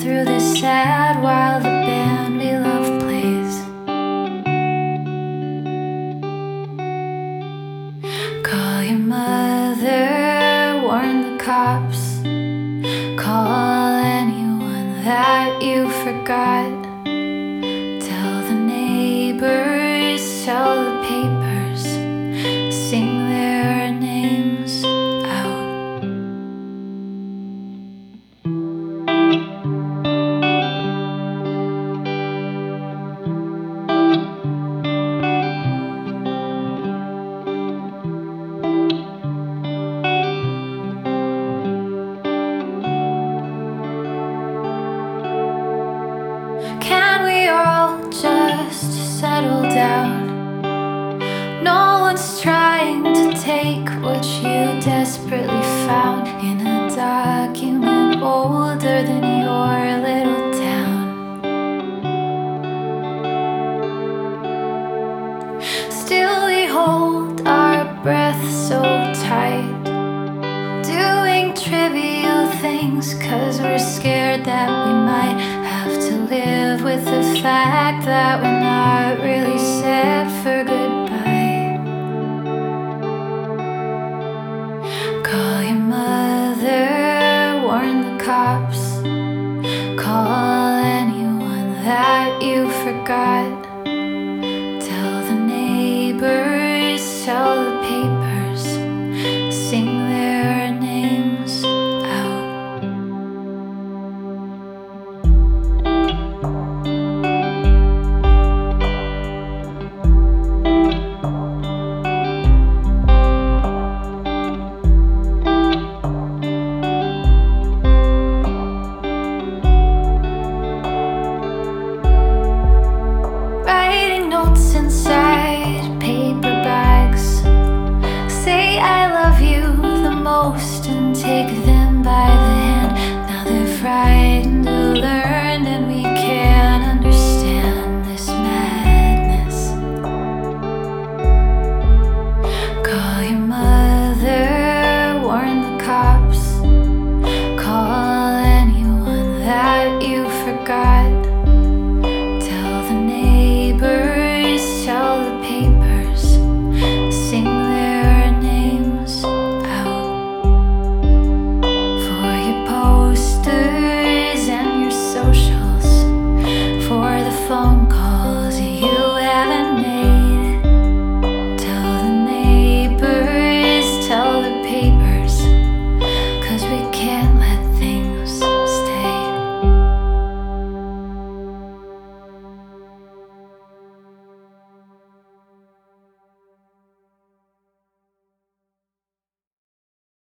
through the sad while the band we love plays. Call your mother, warn the cops, call anyone that you forgot. Tell the neighbors, tell the papers, sing their names out. Can we all just settle down? No one's trying to take what you desperately found in a document older than your little town. Still we hold our breath so tight, doing trivial things 'cause we're scared that we might have to live with the fact that we're not really set for goodbye. Call your mother, warn the cops, call anyone that you forgot.